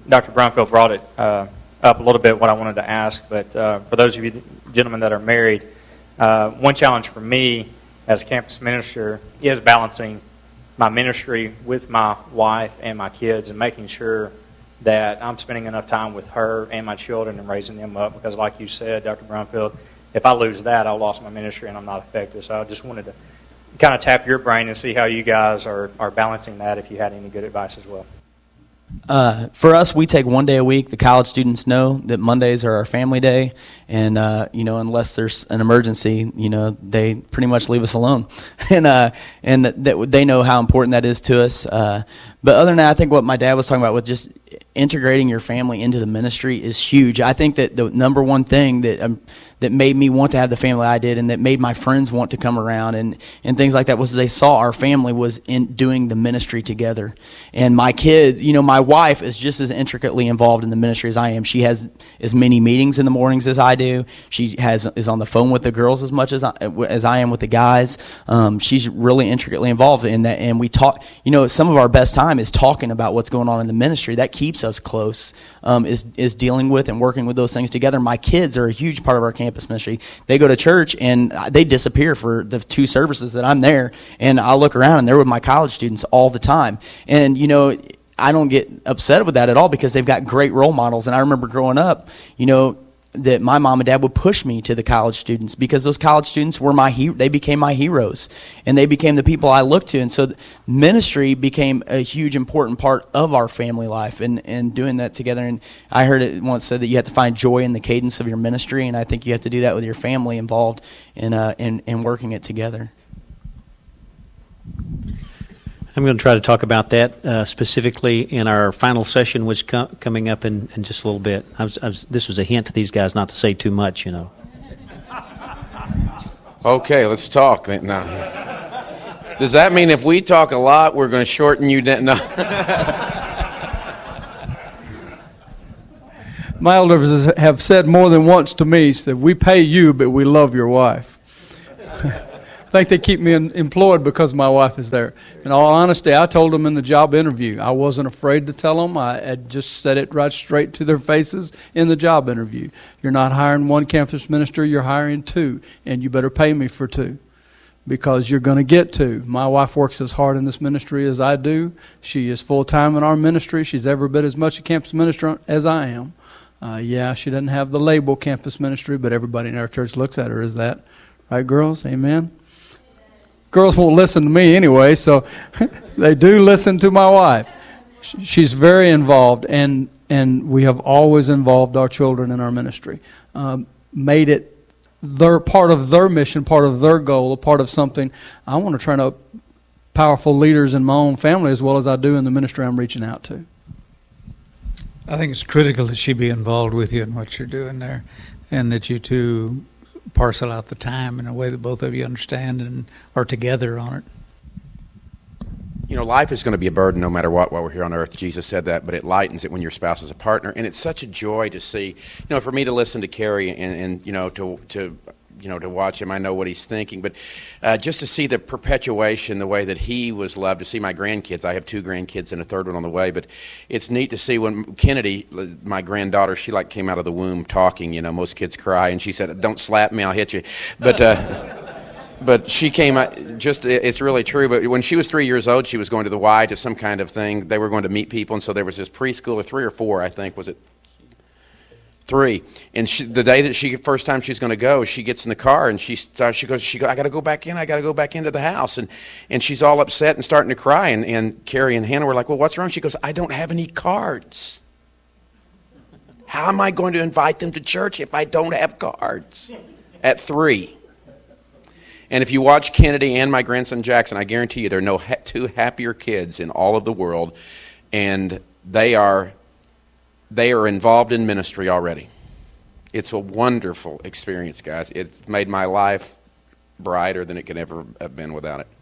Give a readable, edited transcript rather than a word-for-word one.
Dr. Brumfield brought it up a little bit, what I wanted to ask, but for those of you gentlemen that are married, one challenge for me as a campus minister is balancing my ministry with my wife and my kids and making sure that I'm spending enough time with her and my children and raising them up, because like you said, Dr. Brumfield, if I lose that, I'll lose my ministry and I'm not effective. So I just wanted to kind of tap your brain and see how you guys are balancing that, if you had any good advice as well. For us, we take one day a week. The college students know that Mondays are our family day, and unless there's an emergency, they pretty much leave us alone, and that they know how important that is to us. But other than that, I think what my dad was talking about with just integrating your family into the ministry is huge. I think that the number one thing that made me want to have the family I did, and that made my friends want to come around and things like that, was they saw our family was in doing the ministry together. And my kids, my wife is just as intricately involved in the ministry as I am. She has as many meetings in the mornings as I do. She is on the phone with the girls as much as I am with the guys. She's really intricately involved in that, and we talk. Some of our best time is talking about what's going on in the ministry. That keeps us close. Is dealing with and working with those things together. My kids are a huge part of our campus ministry. They go to church and they disappear for the 2 services that I'm there, and I look around and they're with my college students all the time. And I don't get upset with that at all, because they've got great role models. And I remember growing up, that my mom and dad would push me to the college students, because those college students were they became my heroes, and they became the people I looked to. And so ministry became a huge important part of our family life, and doing that together. And I heard it once said that you have to find joy in the cadence of your ministry, and I think you have to do that with your family involved in working it together. I'm going to try to talk about that specifically in our final session, which coming up in just a little bit. This was a hint to these guys not to say too much, Okay, let's talk now. Does that mean if we talk a lot, we're going to shorten you down? No. My elders have said more than once to me, said, "We pay you, but we love your wife." I think they keep me employed because my wife is there. In all honesty, I told them in the job interview. I wasn't afraid to tell them. I had just said it right straight to their faces in the job interview. You're not hiring 1 campus minister, you're hiring 2, and you better pay me for 2, because you're going to get 2. My wife works as hard in this ministry as I do. She is full-time in our ministry. She's every bit as much a campus minister as I am. She doesn't have the label campus ministry, but everybody in our church looks at her as that. Right, girls? Amen? Girls won't listen to me anyway, so they do listen to my wife. She's very involved, and we have always involved our children in our ministry. Made it part of their mission, part of their goal, a part of something. I want to train up powerful leaders in my own family as well as I do in the ministry I'm reaching out to. I think it's critical that she be involved with you in what you're doing there, and that you two parcel out the time in a way that both of you understand and are together on it. Life is going to be a burden no matter what while we're here on earth. Jesus said that, but it lightens it when your spouse is a partner. And it's such a joy to see, for me to listen to Kerry and to watch him. I know what he's thinking, but just to see the perpetuation, the way that he was loved, to see my grandkids. I have 2 grandkids and a 3rd one on the way, but it's neat to see when Kennedy, my granddaughter, she came out of the womb talking. Most kids cry, and she said, "Don't slap me, I'll hit you." But she came out, it's really true, but when she was 3 years old, she was going to the Y to some kind of thing. They were going to meet people, and so there was this preschooler, 3 or 4, I think, was it? 3, and the day that first time she's going to go, she gets in the car and she goes, "I got to go back in. I got to go back into the house," and she's all upset and starting to cry. And Carrie and Hannah were like, "Well, what's wrong?" She goes, "I don't have any cards. How am I going to invite them to church if I don't have cards?" At 3. And if you watch Kennedy and my grandson Jackson, I guarantee you there are no 2 happier kids in all of the world, and they are involved in ministry already. It's a wonderful experience, guys. It's made my life brighter than it could ever have been without it.